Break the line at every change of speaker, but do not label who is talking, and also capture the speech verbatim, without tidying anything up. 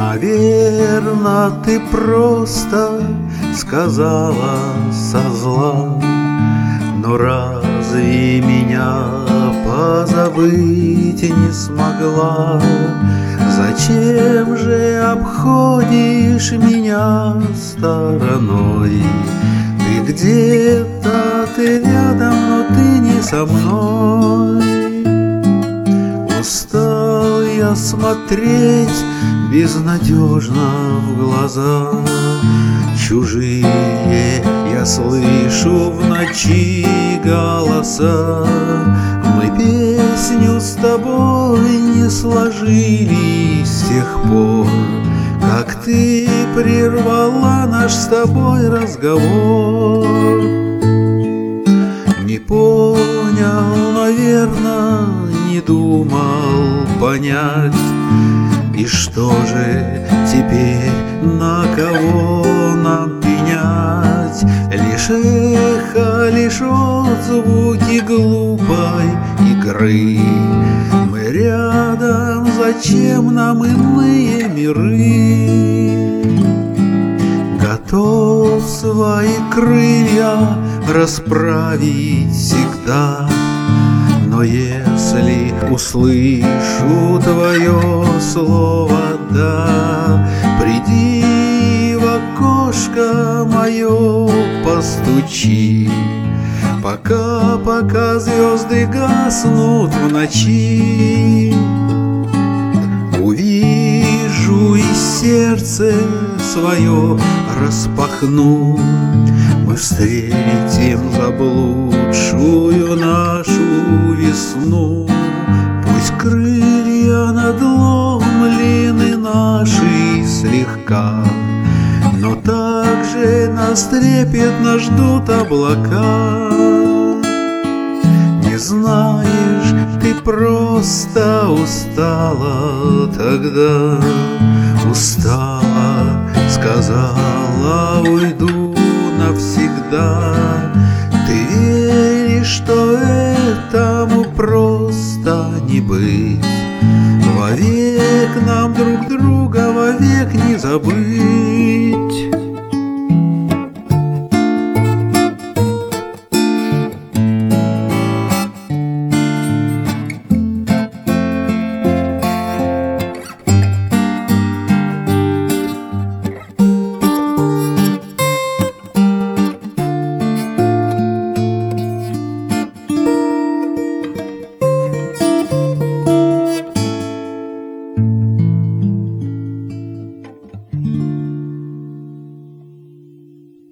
Наверно, ты просто сказала со зла, но разве меня позабыть не смогла? Зачем же обходишь меня стороной? Ты где-то, ты рядом, но ты не со мной. Устал я смотреть безнадежно в глаза чужие, я слышу в ночи голоса. Мы песню с тобой не сложили с тех пор, как ты прервала наш с тобой разговор. Не понял, наверно, не думал понять. И что же теперь, на кого нам пенять? Лишь эхо, лишь отзвуки глупой игры. Мы рядом, зачем нам иные миры? Готов свои крылья расправить всегда, но если услышу твое слово «да», приди в окошко мое, постучи, пока, пока звезды гаснут в ночи. Увижу и сердце свое распахну, мы встретим заблудшую нашу весну. Пусть крылья надломлены наши слегка, но также нас трепетно ждут облака. Не знаешь, ты просто устала тогда, устала, сказала, уйду навсегда. Ты веришь, что этому просто не быть? Вовек нам друг друга вовек не забыть.